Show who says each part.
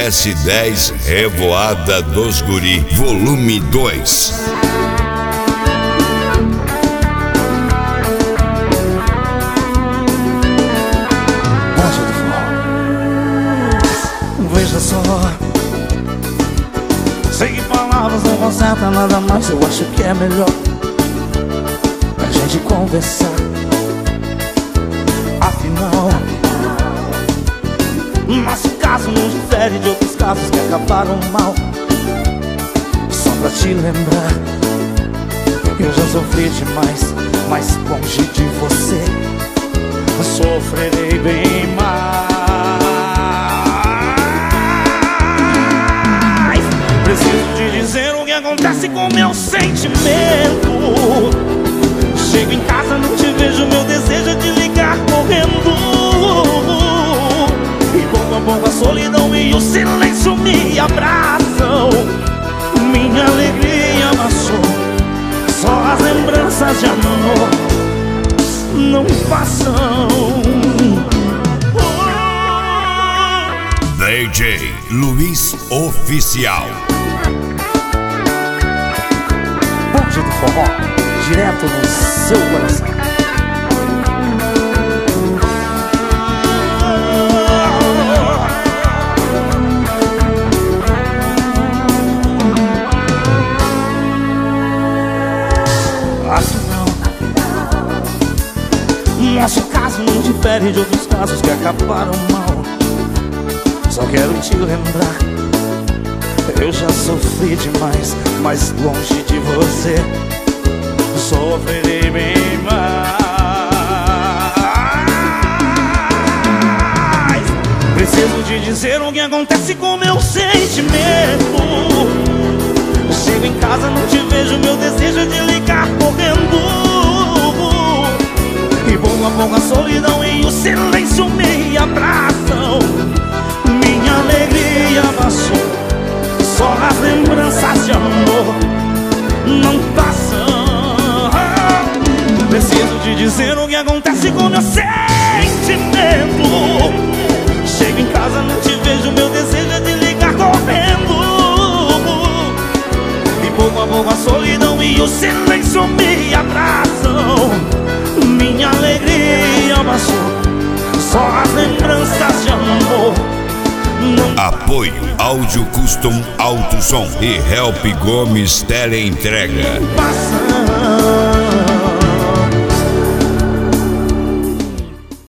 Speaker 1: S10 Revoada dos Guri, volume 2.
Speaker 2: Veja só, sei que palavras não consertam nada mais. Eu acho que é melhor a gente conversar. Afinal, nosso caso não difere de outros casos que acabaram mal. Só pra te lembrar, eu já sofri demais, mas longe de você sofrerei bem mais. Preciso te dizer o que acontece com meu sentimento. Chego em casa, não te vejo, meu desejo é de ligar correndo. E pouco a pouco a solidão e o silêncio me abraçam. Minha alegria passou, só as lembranças de amor não passam.
Speaker 1: DJ Luiz Oficial.
Speaker 2: Bonde do forró, direto no seu coração. Afinal, nosso caso não difere de outros casos que acabaram mal. Só quero te lembrar, eu já sofri demais, mas longe de você sofrerei bem mais. Preciso te dizer o que acontece com meu sentimento. Chego em casa, não te vejo, meu desejo é de ligar correndo. E pouco a pouco a solidão e o silêncio me abraçam. Minha alegria passou, só as lembranças de amor não passam. Preciso te dizer o que acontece com meu sentimento. Chego em casa, não te vejo, meu desejo é de ligar correndo. E pouco a pouco a solidão e o silêncio me abraçam. Minha alegria passou, só as lembranças de amor.
Speaker 1: Apoio Áudio Custom Alto Som e Help Gomes Teleentrega.
Speaker 2: Passa.